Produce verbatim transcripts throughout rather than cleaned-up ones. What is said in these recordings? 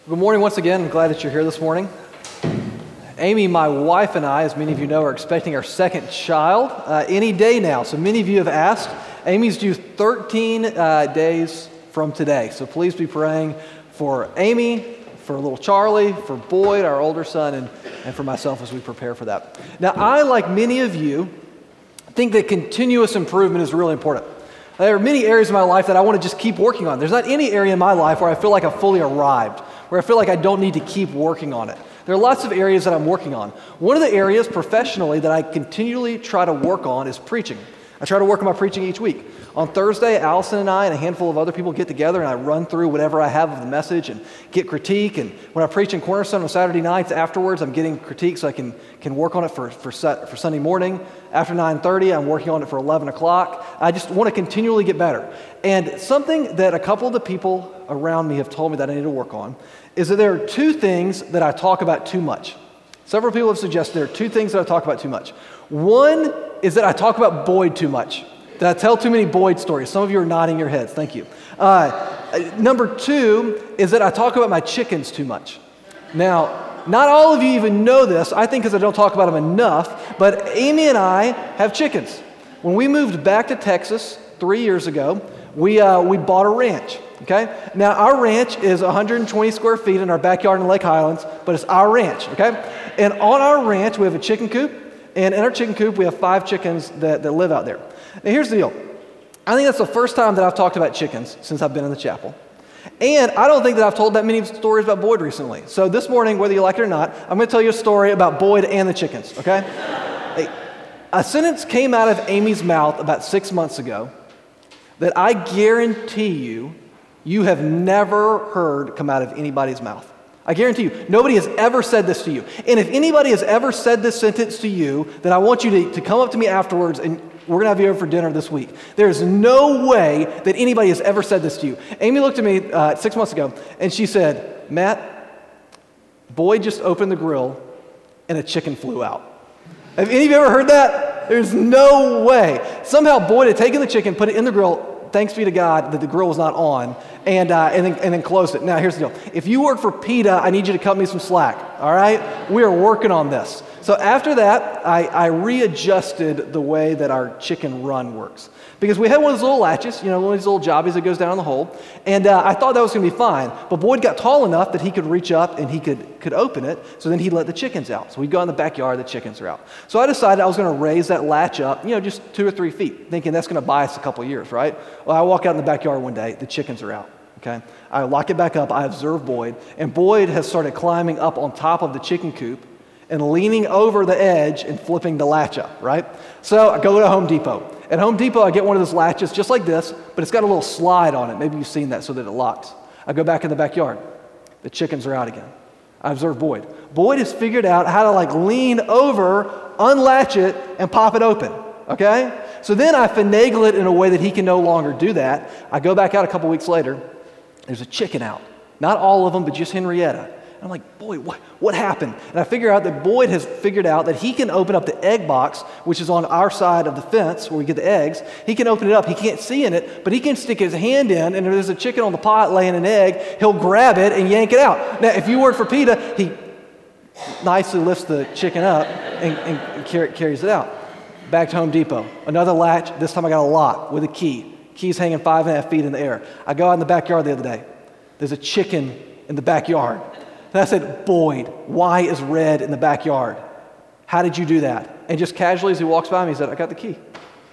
Good morning once again. I'm glad that you're here this morning. Amy, my wife, and I, as many of you know, are expecting our second child uh, any day now. So many of you have asked. Amy's due thirteen uh, days from today. So please be praying for Amy, for little Charlie, for Boyd, our older son, and, and for myself as we prepare for that. Now, I, like many of you, think that continuous improvement is really important. There are many areas of my life that I want to just keep working on. There's not any area in my life where I feel like I've fully arrived, where I feel like I don't need to keep working on it. There are lots of areas that I'm working on. One of the areas professionally that I continually try to work on is preaching. I try to work on my preaching each week. On Thursday, Allison and I and a handful of other people get together and I run through whatever I have of the message and get critique. And when I preach in Cornerstone on Saturday nights afterwards, I'm getting critique so I can, can work on it for, for, for Sunday morning. After nine thirty, I'm working on it for eleven o'clock. I just want to continually get better. And something that a couple of the people around me have told me that I need to work on is that there are two things that I talk about too much. Several people have suggested there are two things that I talk about too much. One is that I talk about Boyd too much. That I tell too many Boyd stories. Some of you are nodding your heads. Thank you. Uh, number two is that I talk about my chickens too much. Now, not all of you even know this, I think because I don't talk about them enough, but Amy and I have chickens. When we moved back to Texas three years ago, we, uh, we bought a ranch. Okay? Now, our ranch is one hundred twenty square feet in our backyard in Lake Highlands, but it's our ranch, okay? And on our ranch, we have a chicken coop, and in our chicken coop, we have five chickens that, that live out there. Now, here's the deal. I think that's the first time that I've talked about chickens since I've been in the chapel. And I don't think that I've told that many stories about Boyd recently. So this morning, whether you like it or not, I'm going to tell you a story about Boyd and the chickens, okay? Hey, a sentence came out of Amy's mouth about six months ago that I guarantee you you have never heard come out of anybody's mouth. I guarantee you, nobody has ever said this to you. And if anybody has ever said this sentence to you, then I want you to, to come up to me afterwards and we're going to have you over for dinner this week. There's no way that anybody has ever said this to you. Amy looked at me uh, six months ago and she said, Matt, Boyd just opened the grill and a chicken flew out. Have any of you ever heard that? There's no way. Somehow Boyd had taken the chicken, put it in the grill. Thanks be to God that the grill was not on, and, uh, and, then, and then closed it. Now, here's the deal. If you work for PETA, I need you to cut me some slack, all right? We are working on this. So after that, I, I readjusted the way that our chicken run works. Because we had one of those little latches, you know, one of these little jobbies that goes down the hole, and uh, I thought that was going to be fine. But Boyd got tall enough that he could reach up and he could, could open it, so then he'd let the chickens out. So we'd go in the backyard, the chickens are out. So I decided I was going to raise that latch up, you know, just two or three feet, thinking that's going to buy us a couple years, right? Well, I walk out in the backyard one day, the chickens are out, okay? I lock it back up, I observe Boyd, and Boyd has started climbing up on top of the chicken coop and leaning over the edge and flipping the latch up, right? So I go to Home Depot. At Home Depot, I get one of those latches just like this, but it's got a little slide on it. Maybe you've seen that so that it locks. I go back in the backyard. The chickens are out again. I observe Boyd. Boyd has figured out how to like lean over, unlatch it, and pop it open, okay? So then I finagle it in a way that he can no longer do that. I go back out a couple weeks later. There's a chicken out. Not all of them, but just Henrietta. I'm like, Boyd, what, what happened? And I figure out that Boyd has figured out that he can open up the egg box, which is on our side of the fence where we get the eggs. He can open it up. He can't see in it, but he can stick his hand in, and if there's a chicken on the pot laying an egg, he'll grab it and yank it out. Now, if you work for PETA, he nicely lifts the chicken up and, and car- carries it out. Back to Home Depot. Another latch. This time I got a lock with a key. Key's hanging five and a half feet in the air. I go out in the backyard the other day. There's a chicken in the backyard. And I said, Boyd, why is red in the backyard? How did you do that? And just casually as he walks by me, he said, I got the key.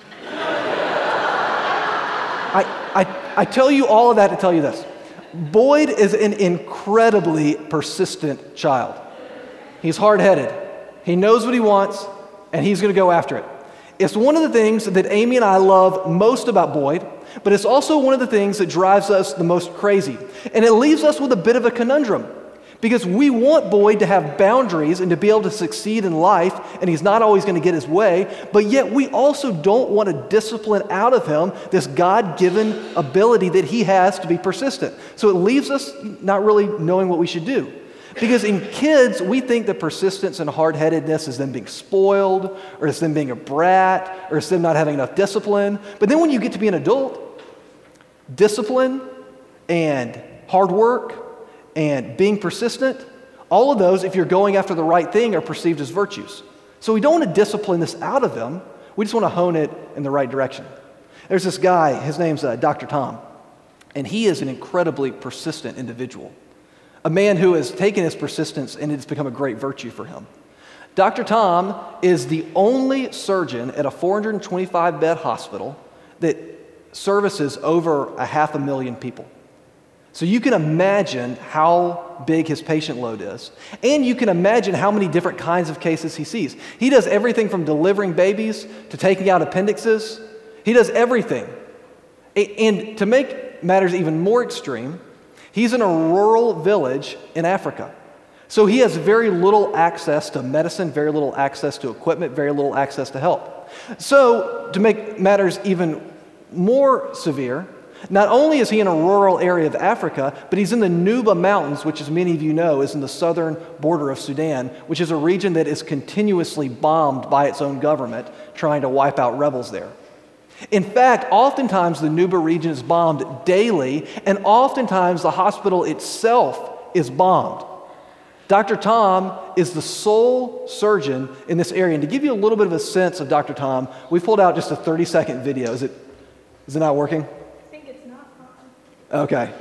I, I, I tell you all of that to tell you this. Boyd is an incredibly persistent child. He's hard-headed. He knows what he wants, and he's going to go after it. It's one of the things that Amy and I love most about Boyd, but it's also one of the things that drives us the most crazy. And it leaves us with a bit of a conundrum. Because we want Boyd to have boundaries and to be able to succeed in life, and he's not always going to get his way, but yet we also don't want to discipline out of him this God-given ability that he has to be persistent. So it leaves us not really knowing what we should do. Because in kids, we think that persistence and hard-headedness is them being spoiled, or it's them being a brat, or it's them not having enough discipline. But then when you get to be an adult, discipline and hard work and being persistent, all of those, if you're going after the right thing, are perceived as virtues. So we don't want to discipline this out of them. We just want to hone it in the right direction. There's this guy, his name's uh, Doctor Tom, and he is an incredibly persistent individual, a man who has taken his persistence and it's become a great virtue for him. Doctor Tom is the only surgeon at a four hundred twenty-five bed hospital that services over a half a million people. So you can imagine how big his patient load is, and you can imagine how many different kinds of cases he sees. He does everything from delivering babies to taking out appendixes. He does everything. And to make matters even more extreme, he's in a rural village in Africa. So he has very little access to medicine, very little access to equipment, very little access to help. So to make matters even more severe, not only is he in a rural area of Africa, but he's in the Nuba Mountains, which, as many of you know, is in the southern border of Sudan, which is a region that is continuously bombed by its own government, trying to wipe out rebels there. In fact, oftentimes the Nuba region is bombed daily, and oftentimes the hospital itself is bombed. Doctor Tom is the sole surgeon in this area. And to give you a little bit of a sense of Doctor Tom, we pulled out just a thirty second video. Is it, is it not working? I think it's not on. Okay.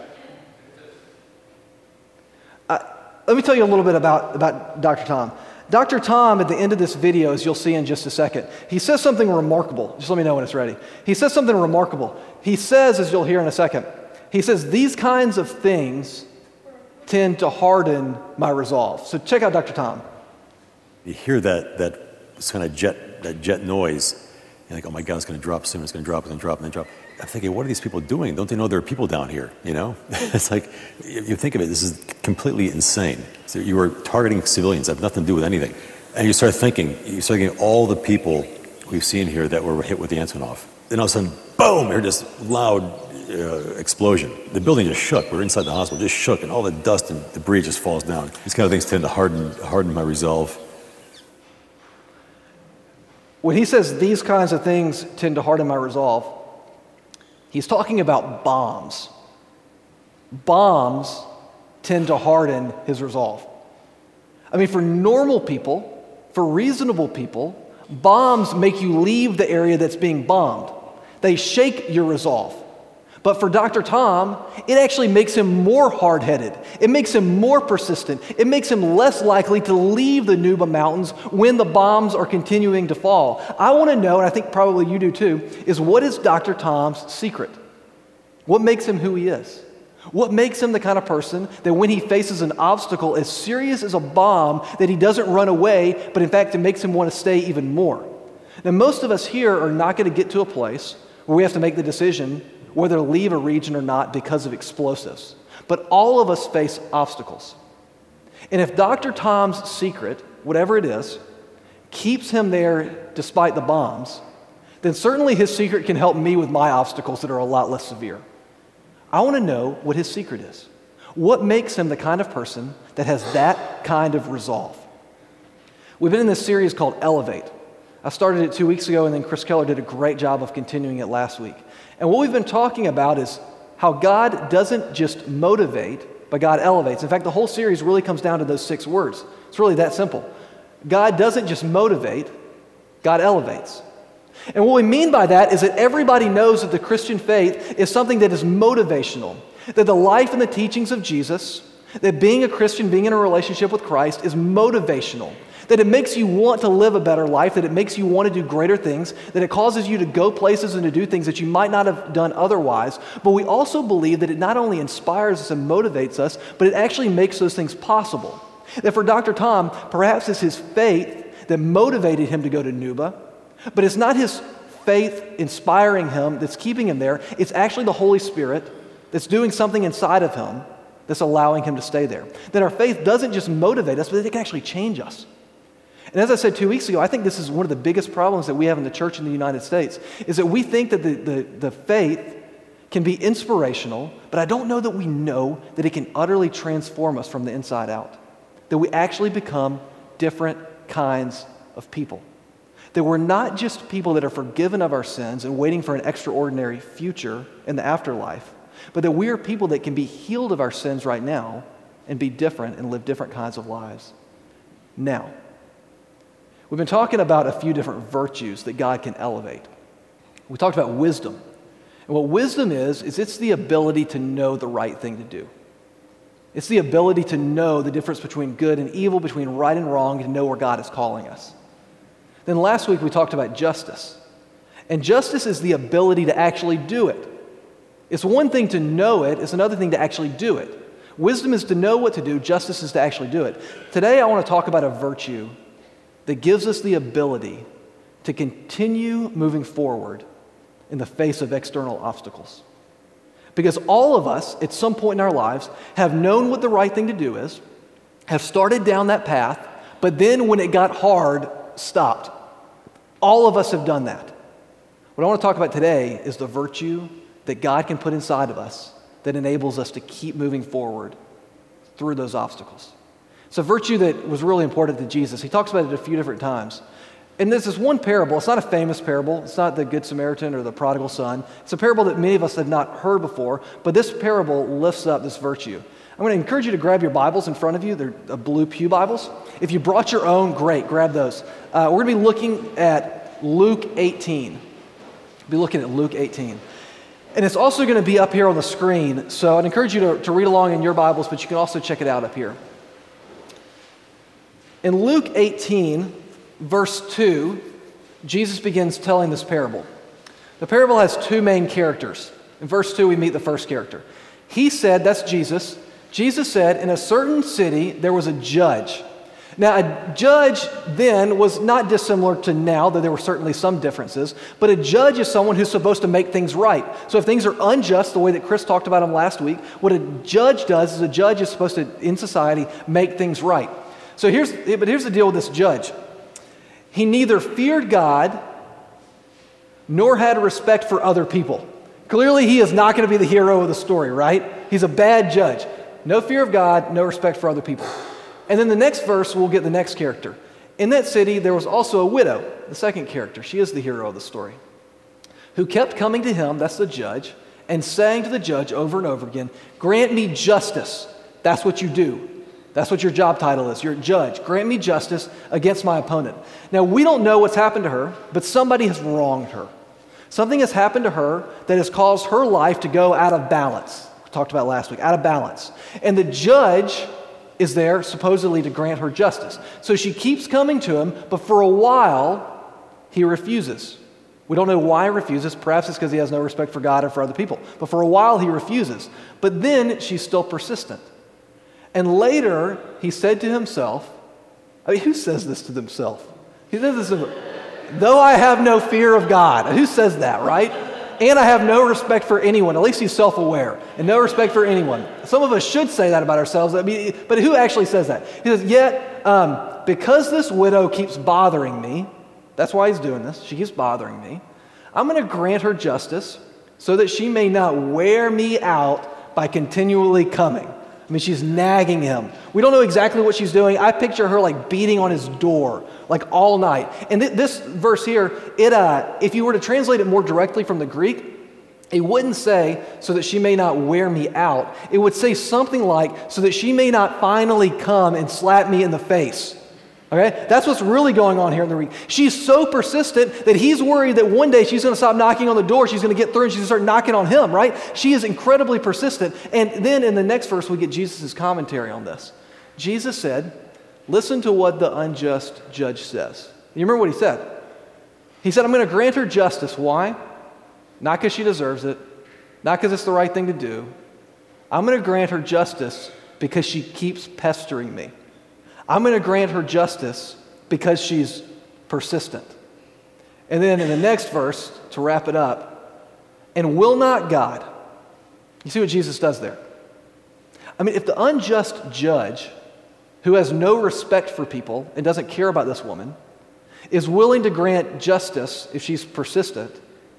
Uh, let me tell you a little bit about, about Doctor Tom. Doctor Tom, at the end of this video, as you'll see in just a second, he says something remarkable. Just let me know when it's ready. He says something remarkable. He says, as you'll hear in a second, he says, these kinds of things tend to harden my resolve. So check out Doctor Tom. You hear that that kind of jet that jet noise, you're like, oh my God, it's going to drop soon. It's going to drop, it's going to drop, and then drop. I'm thinking, what are these people doing? Don't they know there are people down here? You know, it's like you think of it. This is completely insane. So you were targeting civilians that have nothing to do with anything, and you start thinking, you start thinking all the people we've seen here that were hit with the Antonov. Then all of a sudden, boom! You hear this loud Uh, explosion. The building just shook. We're inside the hospital, just shook, and all the dust and debris just falls down. These kind of things tend to harden, harden my resolve. When he says these kinds of things tend to harden my resolve, he's talking about bombs. Bombs tend to harden his resolve. I mean, for normal people, for reasonable people, bombs make you leave the area that's being bombed. They shake your resolve. But for Doctor Tom, it actually makes him more hard-headed. It makes him more persistent. It makes him less likely to leave the Nuba Mountains when the bombs are continuing to fall. I want to know, and I think probably you do too, is what is Doctor Tom's secret? What makes him who he is? What makes him the kind of person that when he faces an obstacle as serious as a bomb, that he doesn't run away, but in fact it makes him want to stay even more? Now, most of us here are not going to get to a place where we have to make the decision whether to leave a region or not because of explosives. But all of us face obstacles. And if Doctor Tom's secret, whatever it is, keeps him there despite the bombs, then certainly his secret can help me with my obstacles that are a lot less severe. I want to know what his secret is. What makes him the kind of person that has that kind of resolve? We've been in this series called Elevate. I started it two weeks ago, and then Chris Keller did a great job of continuing it last week. And what we've been talking about is how God doesn't just motivate, but God elevates. In fact, the whole series really comes down to those six words. It's really that simple. God doesn't just motivate, God elevates. And what we mean by that is that everybody knows that the Christian faith is something that is motivational, that the life and the teachings of Jesus, that being a Christian, being in a relationship with Christ is motivational, that it makes you want to live a better life, that it makes you want to do greater things, that it causes you to go places and to do things that you might not have done otherwise. But we also believe that it not only inspires us and motivates us, but it actually makes those things possible. That for Doctor Tom, perhaps it's his faith that motivated him to go to Nuba, but it's not his faith inspiring him that's keeping him there. It's actually the Holy Spirit that's doing something inside of him that's allowing him to stay there. That our faith doesn't just motivate us, but it can actually change us. And as I said two weeks ago, I think this is one of the biggest problems that we have in the church in the United States, is that we think that the, the, the faith can be inspirational, but I don't know that we know that it can utterly transform us from the inside out. That we actually become different kinds of people. That we're not just people that are forgiven of our sins and waiting for an extraordinary future in the afterlife, but that we are people that can be healed of our sins right now and be different and live different kinds of lives. Now, we've been talking about a few different virtues that God can elevate. We talked about wisdom. And what wisdom is, is it's the ability to know the right thing to do. It's the ability to know the difference between good and evil, between right and wrong, and to know where God is calling us. Then last week we talked about justice. And justice is the ability to actually do it. It's one thing to know it, it's another thing to actually do it. Wisdom is to know what to do, justice is to actually do it. Today I want to talk about a virtue that gives us the ability to continue moving forward in the face of external obstacles. Because all of us, at some point in our lives, have known what the right thing to do is, have started down that path, but then when it got hard, stopped. All of us have done that. What I want to talk about today is the virtue that God can put inside of us that enables us to keep moving forward through those obstacles. It's a virtue that was really important to Jesus. He talks about it a few different times. And there's this one parable. It's not a famous parable. It's not the Good Samaritan or the prodigal son. It's a parable that many of us have not heard before, but this parable lifts up this virtue. I'm going to encourage you to grab your Bibles in front of you. They're uh, blue pew Bibles. If you brought your own, great, grab those. Uh, we're going to be looking at Luke eighteen. We'll be looking at Luke eighteen. And it's also going to be up here on the screen, so I'd encourage you to, to read along in your Bibles, but you can also check it out up here. In Luke eighteen, verse two, Jesus begins telling this parable. The parable has two main characters. In verse two, we meet the first character. He said, that's Jesus, Jesus said, in a certain city there was a judge. Now, a judge then was not dissimilar to now, though there were certainly some differences, but a judge is someone who's supposed to make things right. So if things are unjust, the way that Chris talked about them last week, what a judge does is a judge is supposed to, in society, make things right. So here's, but here's the deal with this judge. He neither feared God nor had respect for other people. Clearly, he is not going to be the hero of the story, right? He's a bad judge. No fear of God, no respect for other people. And then the next verse, we'll get the next character. In that city, there was also a widow, the second character. She is the hero of the story, who kept coming to him, that's the judge, and saying to the judge over and over again, grant me justice. That's what you do. That's what your job title is. You're a judge. Grant me justice against my opponent. Now, we don't know what's happened to her, but somebody has wronged her. Something has happened to her that has caused her life to go out of balance. We talked about last week, out of balance. And the judge is there supposedly to grant her justice. So she keeps coming to him, but for a while, he refuses. We don't know why he refuses. Perhaps it's because he has no respect for God or for other people. But for a while, he refuses. But then she's still persistent. And later, he said to himself, I mean, who says this to themselves? He says this to though I have no fear of God. Who says that, right? And I have no respect for anyone. At least he's self-aware. And no respect for anyone. Some of us should say that about ourselves. I mean, but who actually says that? He says, yet, um, because this widow keeps bothering me, that's why he's doing this. She keeps bothering me. I'm going to grant her justice so that she may not wear me out by continually coming. I mean, she's nagging him. We don't know exactly what she's doing. I picture her like beating on his door, like all night. And th- this verse here, it uh, if you were to translate it more directly from the Greek, it wouldn't say, so that she may not wear me out. It would say something like, so that she may not finally come and slap me in the face. Okay? That's what's really going on here in the Greek. She's so persistent that he's worried that one day she's going to stop knocking on the door, she's going to get through, and she's going to start knocking on him, right? She is incredibly persistent. And then in the next verse, we get Jesus' commentary on this. Jesus said, listen to what the unjust judge says. You remember what he said? He said, I'm going to grant her justice. Why? Not because she deserves it, not because it's the right thing to do. I'm going to grant her justice because she keeps pestering me. I'm going to grant her justice because she's persistent. And then in the next verse, to wrap it up, and will not God, you see what Jesus does there? I mean, if the unjust judge, who has no respect for people and doesn't care about this woman, is willing to grant justice if she's persistent,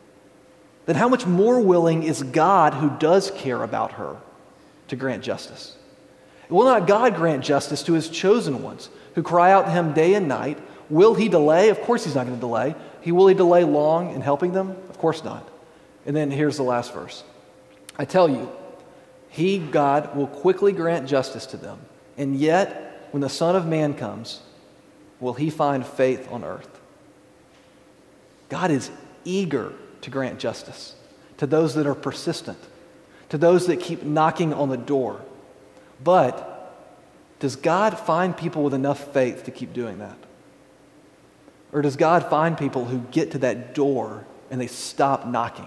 then how much more willing is God, who does care about her, to grant justice? Will not God grant justice to his chosen ones who cry out to him day and night? Will he delay? Of course he's not going to delay. He will he delay long in helping them? Of course not. And then here's the last verse. I tell you, He, God, will quickly grant justice to them. And yet, when the Son of Man comes, will he find faith on earth? God is eager to grant justice to those that are persistent, to those that keep knocking on the door. But does God find people with enough faith to keep doing that? Or does God find people who get to that door and they stop knocking?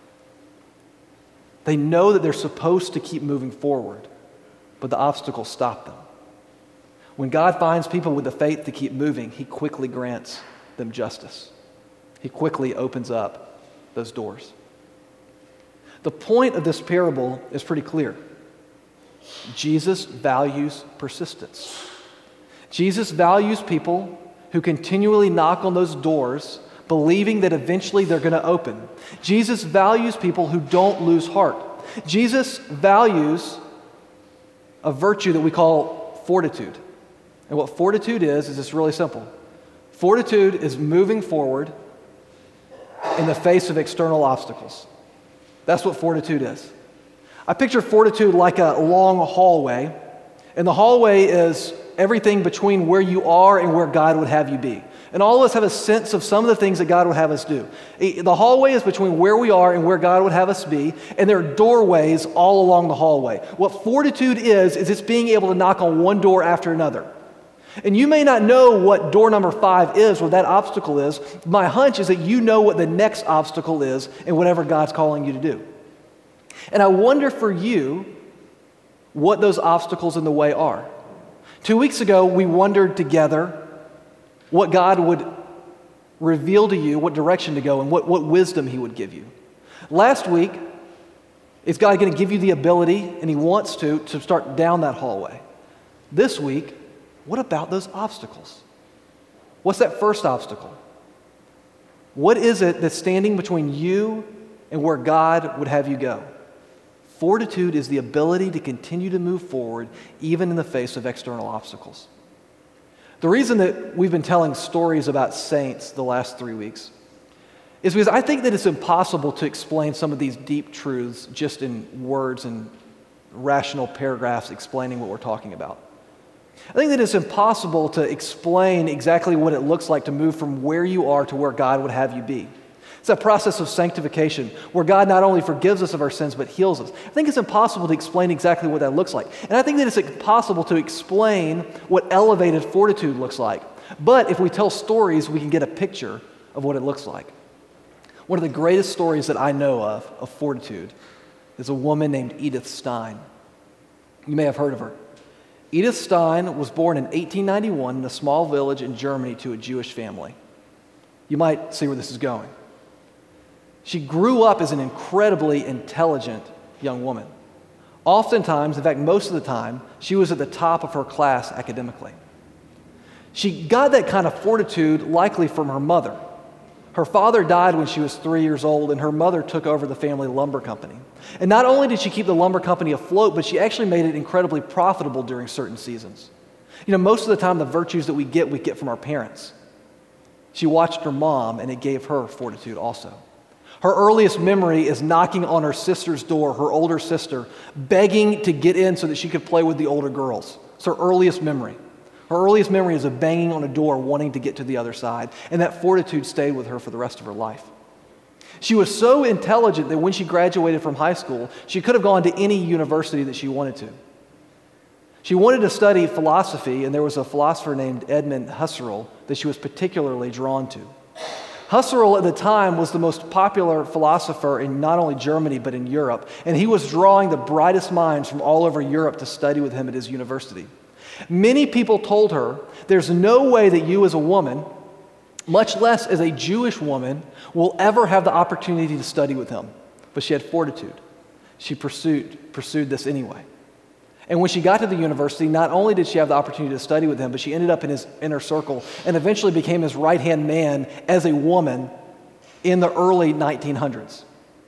They know that they're supposed to keep moving forward, but the obstacles stop them. When God finds people with the faith to keep moving, he quickly grants them justice. He quickly opens up those doors. The point of this parable is pretty clear. Jesus values persistence. Jesus values people who continually knock on those doors, believing that eventually they're going to open. Jesus values people who don't lose heart. Jesus values a virtue that we call fortitude. And what fortitude is, is it's really simple. Fortitude is moving forward in the face of external obstacles. That's what fortitude is. I picture fortitude like a long hallway, and the hallway is everything between where you are and where God would have you be. And all of us have a sense of some of the things that God would have us do. The hallway is between where we are and where God would have us be, and there are doorways all along the hallway. What fortitude is, is it's being able to knock on one door after another. And you may not know what door number five is, what that obstacle is. My hunch is that you know what the next obstacle is and whatever God's calling you to do. And I wonder for you what those obstacles in the way are. Two weeks ago, we wondered together what God would reveal to you, what direction to go, and what, what wisdom he would give you. Last week, is God going to give you the ability, and he wants to, to start down that hallway. This week, what about those obstacles? What's that first obstacle? What is it that's standing between you and where God would have you go? Fortitude is the ability to continue to move forward even in the face of external obstacles. The reason that we've been telling stories about saints the last three weeks is because I think that it's impossible to explain some of these deep truths just in words and rational paragraphs explaining what we're talking about. I think that it's impossible to explain exactly what it looks like to move from where you are to where God would have you be. It's a process of sanctification where God not only forgives us of our sins but heals us. I think it's impossible to explain exactly what that looks like. And I think that it's impossible to explain what elevated fortitude looks like. But if we tell stories, we can get a picture of what it looks like. One of the greatest stories that I know of, of fortitude, is a woman named Edith Stein. You may have heard of her. Edith Stein was born in eighteen ninety-one in a small village in Germany to a Jewish family. You might see where this is going. She grew up as an incredibly intelligent young woman. Oftentimes, in fact, most of the time, she was at the top of her class academically. She got that kind of fortitude likely from her mother. Her father died when she was three years old, and her mother took over the family lumber company. And not only did she keep the lumber company afloat, but she actually made it incredibly profitable during certain seasons. You know, most of the time, the virtues that we get, we get from our parents. She watched her mom, and it gave her fortitude also. Her earliest memory is knocking on her sister's door, her older sister, begging to get in so that she could play with the older girls. It's her earliest memory. Her earliest memory is of banging on a door, wanting to get to the other side, and that fortitude stayed with her for the rest of her life. She was so intelligent that when she graduated from high school, she could have gone to any university that she wanted to. She wanted to study philosophy, and there was a philosopher named Edmund Husserl that she was particularly drawn to. Husserl at the time was the most popular philosopher in not only Germany but in Europe, and he was drawing the brightest minds from all over Europe to study with him at his university. Many people told her, there's no way that you as a woman, much less as a Jewish woman, will ever have the opportunity to study with him. But she had fortitude. She pursued, pursued this anyway. And when she got to the university, not only did she have the opportunity to study with him, but she ended up in his inner circle and eventually became his right-hand man as a woman in the early nineteen hundreds.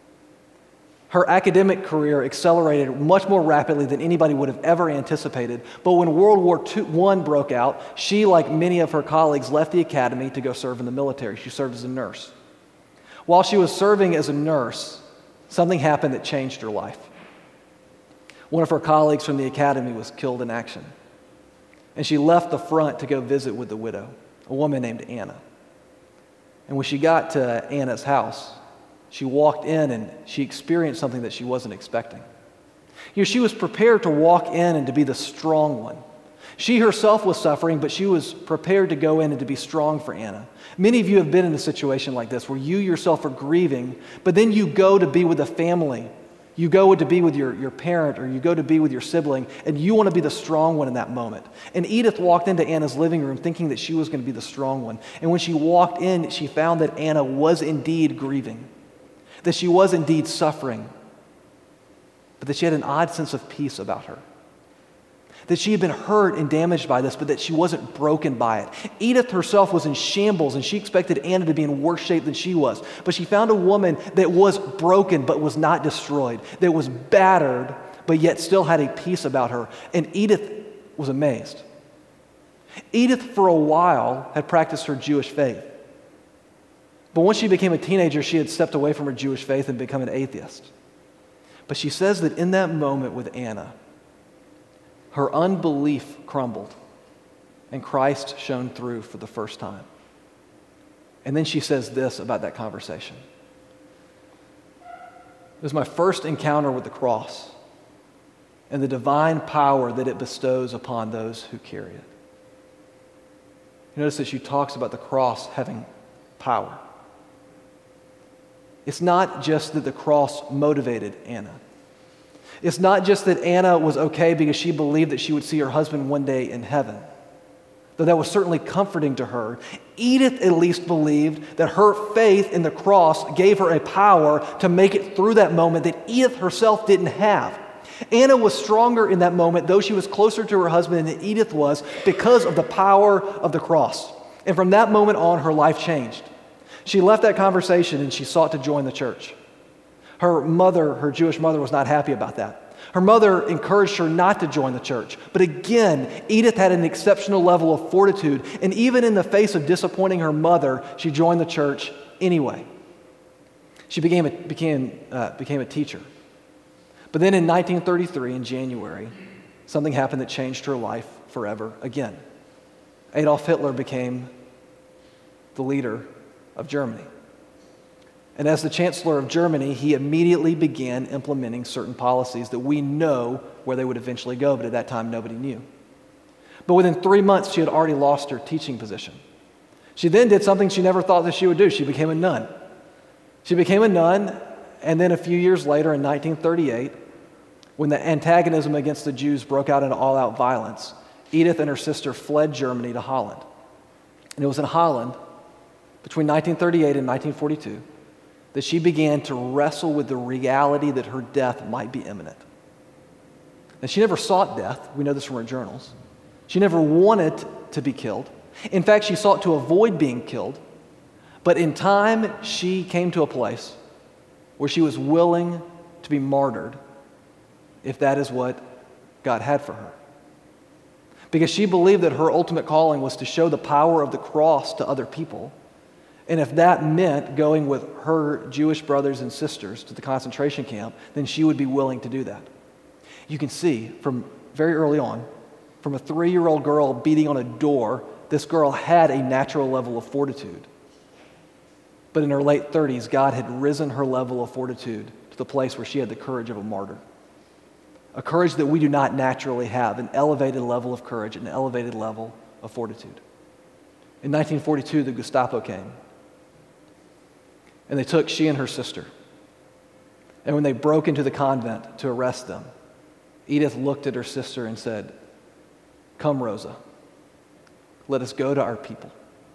Her academic career accelerated much more rapidly than anybody would have ever anticipated. But when World War One broke out, she, like many of her colleagues, left the academy to go serve in the military. She served as a nurse. While she was serving as a nurse, something happened that changed her life. One of her colleagues from the academy was killed in action. And she left the front to go visit with the widow, a woman named Anna. And when she got to Anna's house, she walked in and she experienced something that she wasn't expecting. You know, she was prepared to walk in and to be the strong one. She herself was suffering, but she was prepared to go in and to be strong for Anna. Many of you have been in a situation like this where you yourself are grieving, but then you go to be with a family. You go to be with your, your parent, or you go to be with your sibling, and you want to be the strong one in that moment. And Edith walked into Anna's living room thinking that she was going to be the strong one. And when she walked in, she found that Anna was indeed grieving, that she was indeed suffering, but that she had an odd sense of peace about her. That she had been hurt and damaged by this, but that she wasn't broken by it. Edith herself was in shambles, and she expected Anna to be in worse shape than she was. But she found a woman that was broken, but was not destroyed, that was battered, but yet still had a peace about her. And Edith was amazed. Edith, for a while, had practiced her Jewish faith. But once she became a teenager, she had stepped away from her Jewish faith and become an atheist. But she says that in that moment with Anna, her unbelief crumbled, and Christ shone through for the first time. And then she says this about that conversation. It was my first encounter with the cross and the divine power that it bestows upon those who carry it. You notice that she talks about the cross having power. It's not just that the cross motivated Anna. It's not just that Anna was okay because she believed that she would see her husband one day in heaven, though that was certainly comforting to her. Edith at least believed that her faith in the cross gave her a power to make it through that moment that Edith herself didn't have. Anna was stronger in that moment, though she was closer to her husband than Edith was, because of the power of the cross. And from that moment on, her life changed. She left that conversation and she sought to join the church. Her mother, her Jewish mother, was not happy about that. Her mother encouraged her not to join the church. But again, Edith had an exceptional level of fortitude, and even in the face of disappointing her mother, she joined the church anyway. She became a, became, uh, became a teacher. But then in nineteen thirty-three, in January, something happened that changed her life forever again. Adolf Hitler became the leader of Germany. And as the Chancellor of Germany, he immediately began implementing certain policies that we know where they would eventually go, but at that time nobody knew. But within three months, she had already lost her teaching position. She then did something she never thought that she would do. She became a nun. She became a nun, and then a few years later, in nineteen thirty-eight, when the antagonism against the Jews broke out into all-out violence, Edith and her sister fled Germany to Holland. And it was in Holland, between nineteen thirty-eight and nineteen forty-two, that she began to wrestle with the reality that her death might be imminent. And she never sought death. We know this from her journals. She never wanted to be killed. In fact, she sought to avoid being killed. But in time, she came to a place where she was willing to be martyred if that is what God had for her. Because she believed that her ultimate calling was to show the power of the cross to other people. And if that meant going with her Jewish brothers and sisters to the concentration camp, then she would be willing to do that. You can see from very early on, from a three-year-old girl beating on a door, this girl had a natural level of fortitude. But in her late thirties, God had risen her level of fortitude to the place where she had the courage of a martyr. A courage that we do not naturally have, an elevated level of courage, an elevated level of fortitude. In nineteen forty-two, the Gestapo came. And they took she and her sister. And when they broke into the convent to arrest them, Edith looked at her sister and said, "Come, Rosa, let us go to our people."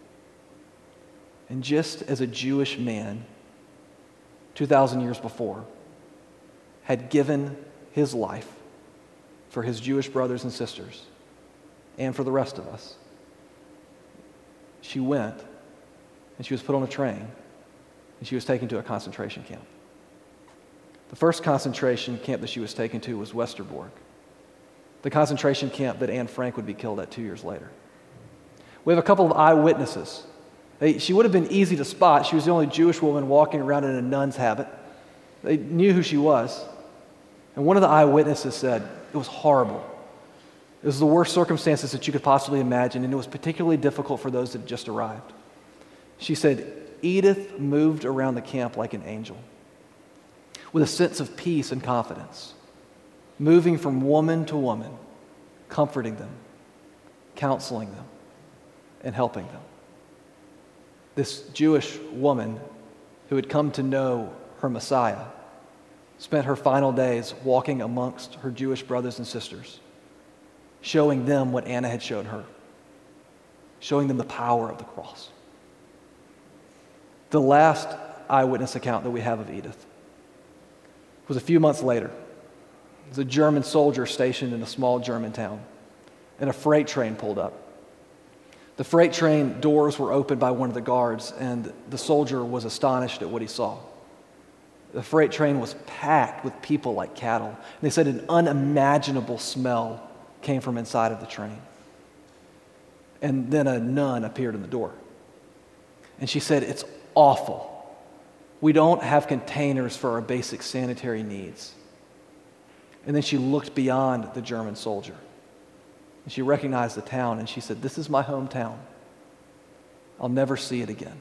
And just as a Jewish man, two thousand years before, had given his life for his Jewish brothers and sisters and for the rest of us, she went and she was put on a train and she was taken to a concentration camp. The first concentration camp that she was taken to was Westerbork, the concentration camp that Anne Frank would be killed at two years later. We have a couple of eyewitnesses. They, she would have been easy to spot. She was the only Jewish woman walking around in a nun's habit. They knew who she was. And one of the eyewitnesses said, it was horrible. It was the worst circumstances that you could possibly imagine, and it was particularly difficult for those that had just arrived. She said, Edith moved around the camp like an angel, with a sense of peace and confidence, moving from woman to woman, comforting them, counseling them, and helping them. This Jewish woman who had come to know her Messiah spent her final days walking amongst her Jewish brothers and sisters, showing them what Anna had shown her, showing them the power of the cross. The last eyewitness account that we have of Edith was a few months later. It was a German soldier stationed in a small German town, and a freight train pulled up. The freight train doors were opened by one of the guards, and the soldier was astonished at what he saw. The freight train was packed with people like cattle. And they said an unimaginable smell came from inside of the train. And then a nun appeared in the door. And she said, it's awful. We don't have containers for our basic sanitary needs. And then she looked beyond the German soldier. And she recognized the town, and she said, this is my hometown. I'll never see it again.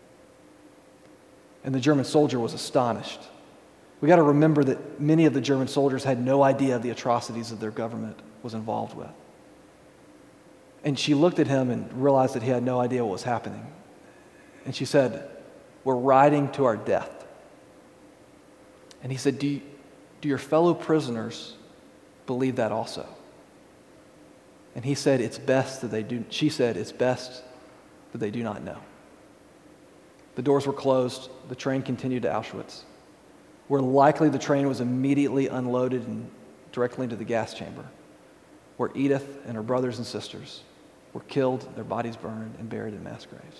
And the German soldier was astonished. We got to remember that many of the German soldiers had no idea of the atrocities that their government was involved with. And she looked at him and realized that he had no idea what was happening. And she said, we're riding to our death. And he said, do, you, do your fellow prisoners believe that also? And he said, it's best that they do, she said, it's best that they do not know. The doors were closed. The train continued to Auschwitz, where likely the train was immediately unloaded and directly into the gas chamber, where Edith and her brothers and sisters were killed, their bodies burned, and buried in mass graves.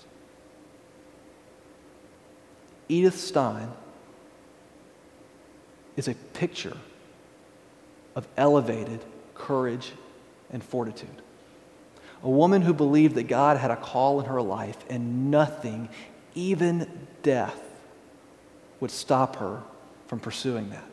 Edith Stein is a picture of elevated courage and fortitude. A woman who believed that God had a call in her life, and nothing, even death, would stop her from pursuing that.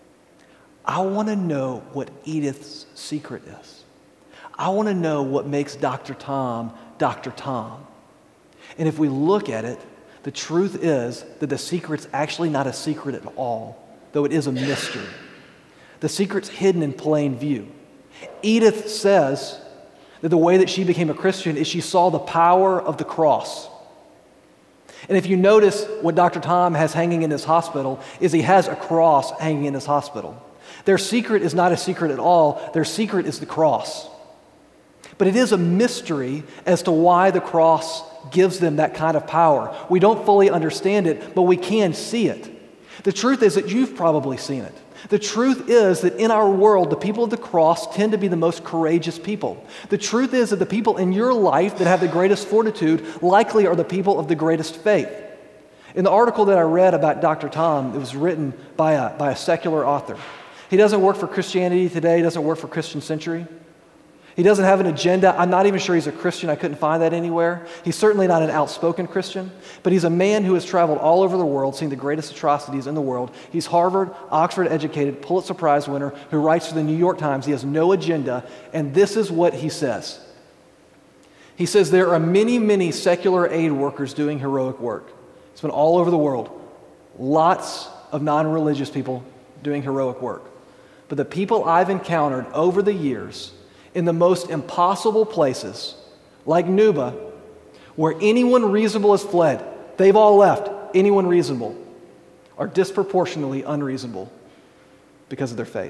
I want to know what Edith's secret is. I want to know what makes Doctor Tom Doctor Tom. And if we look at it, the truth is that the secret's actually not a secret at all, though it is a mystery. The secret's hidden in plain view. Edith says that the way that she became a Christian is she saw the power of the cross. And if you notice what Doctor Tom has hanging in his hospital is he has a cross hanging in his hospital. Their secret is not a secret at all. Their secret is the cross. But it is a mystery as to why the cross gives them that kind of power. We don't fully understand it, but we can see it. The truth is that you've probably seen it. The truth is that in our world, the people of the cross tend to be the most courageous people. The truth is that the people in your life that have the greatest fortitude likely are the people of the greatest faith. In the article that I read about Doctor Tom, it was written by a, by a secular author. He doesn't work for Christianity Today, he doesn't work for Christian Century. He doesn't have an agenda. I'm not even sure he's a Christian. I couldn't find that anywhere. He's certainly not an outspoken Christian, but he's a man who has traveled all over the world, seeing the greatest atrocities in the world. He's Harvard, Oxford educated, Pulitzer Prize winner, who writes for the New York Times. He has no agenda, and this is what he says. He says, there are many, many secular aid workers doing heroic work. It's been all over the world. Lots of non-religious people doing heroic work. But the people I've encountered over the years in the most impossible places, like Nuba, where anyone reasonable has fled, they've all left, anyone reasonable, are disproportionately unreasonable because of their faith.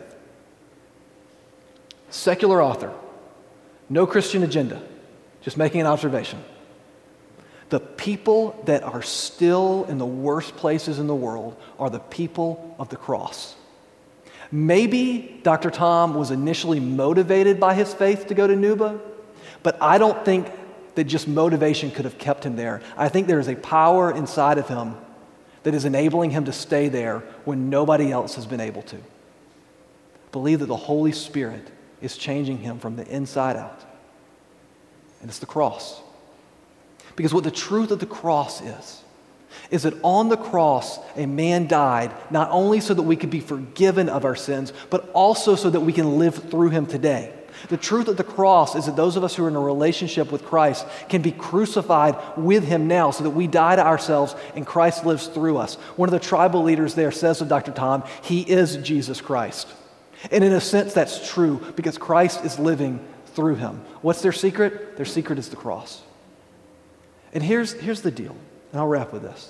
Secular author, no Christian agenda, just making an observation. The people that are still in the worst places in the world are the people of the cross. Maybe Doctor Tom was initially motivated by his faith to go to Nuba, but I don't think that just motivation could have kept him there. I think there is a power inside of him that is enabling him to stay there when nobody else has been able to. Believe that the Holy Spirit is changing him from the inside out. And it's the cross. Because what the truth of the cross is, is that on the cross, a man died not only so that we could be forgiven of our sins, but also so that we can live through him today. The truth of the cross is that those of us who are in a relationship with Christ can be crucified with him now so that we die to ourselves and Christ lives through us. One of the tribal leaders there says of Doctor Tom, he is Jesus Christ. And in a sense, that's true because Christ is living through him. What's their secret? Their secret is the cross. And here's, here's the deal, and I'll wrap with this.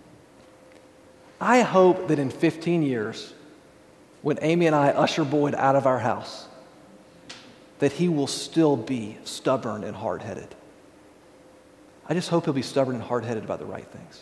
I hope that in fifteen years, when Amy and I usher Boyd out of our house, that he will still be stubborn and hard-headed. I just hope he'll be stubborn and hard-headed about the right things.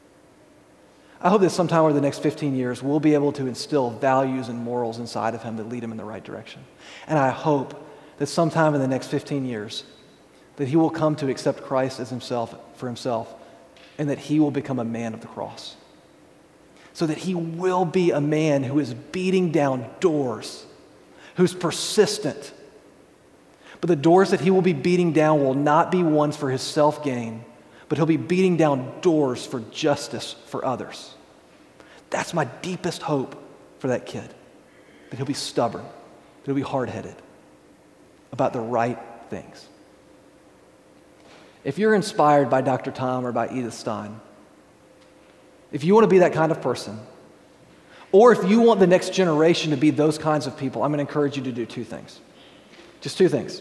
I hope that sometime over the next fifteen years, we'll be able to instill values and morals inside of him that lead him in the right direction. And I hope that sometime in the next fifteen years, that he will come to accept Christ as himself, for himself, and that he will become a man of the cross. So that he will be a man who is beating down doors, who's persistent. But the doors that he will be beating down will not be ones for his self-gain, but he'll be beating down doors for justice for others. That's my deepest hope for that kid, that he'll be stubborn, that he'll be hard-headed about the right things. If you're inspired by Doctor Tom or by Edith Stein, if you want to be that kind of person, or if you want the next generation to be those kinds of people, I'm going to encourage you to do two things. Just two things.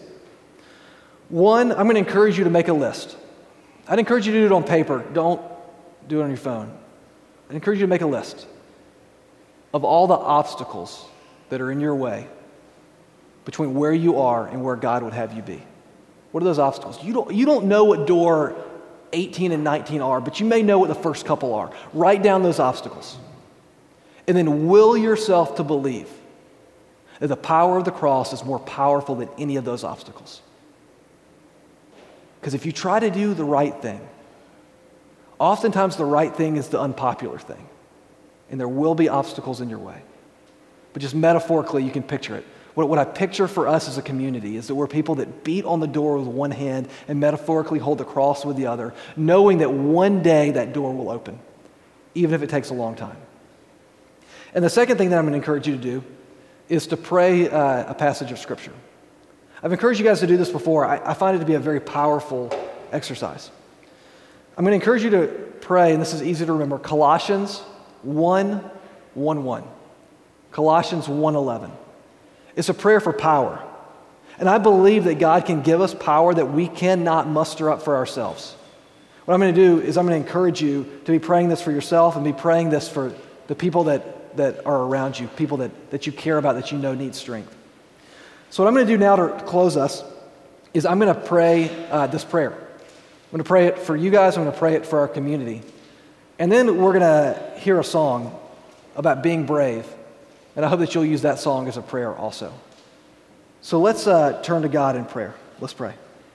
One, I'm going to encourage you to make a list. I'd encourage you to do it on paper. Don't do it on your phone. I'd encourage you to make a list of all the obstacles that are in your way between where you are and where God would have you be. What are those obstacles? You don't, you don't know what door eighteen and nineteen are, but you may know what the first couple are. Write down those obstacles. And then will yourself to believe that the power of the cross is more powerful than any of those obstacles. Because if you try to do the right thing, oftentimes the right thing is the unpopular thing. And there will be obstacles in your way. But just metaphorically, you can picture it. What, what I picture for us as a community is that we're people that beat on the door with one hand and metaphorically hold the cross with the other, knowing that one day that door will open, even if it takes a long time. And the second thing that I'm going to encourage you to do is to pray uh, a passage of Scripture. I've encouraged you guys to do this before. I, I find it to be a very powerful exercise. I'm going to encourage you to pray, and this is easy to remember, Colossians one, one, one. Colossians one eleven. It's a prayer for power. And I believe that God can give us power that we cannot muster up for ourselves. What I'm going to do is I'm going to encourage you to be praying this for yourself and be praying this for the people that, that are around you, people that, that you care about, that you know need strength. So what I'm going to do now to close us is I'm going to pray uh, this prayer. I'm going to pray it for you guys. I'm going to pray it for our community. And then we're going to hear a song about being brave. And I hope that you'll use that song as a prayer also. So let's uh, turn to God in prayer. Let's pray.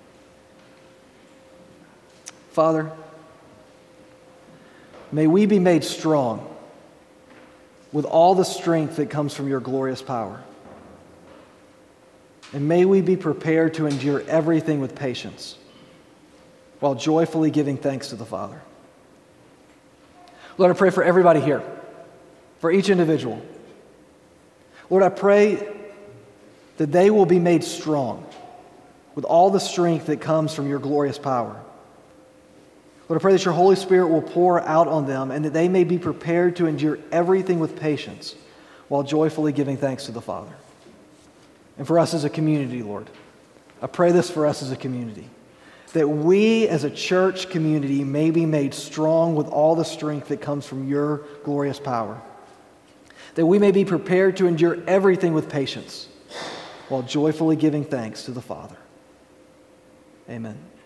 Father, may we be made strong with all the strength that comes from your glorious power. And may we be prepared to endure everything with patience while joyfully giving thanks to the Father. Lord, I pray for everybody here, for each individual. Lord, I pray that they will be made strong with all the strength that comes from your glorious power. Lord, I pray that your Holy Spirit will pour out on them and that they may be prepared to endure everything with patience while joyfully giving thanks to the Father. And for us as a community, Lord, I pray this for us as a community, that we as a church community may be made strong with all the strength that comes from your glorious power, that we may be prepared to endure everything with patience while joyfully giving thanks to the Father. Amen.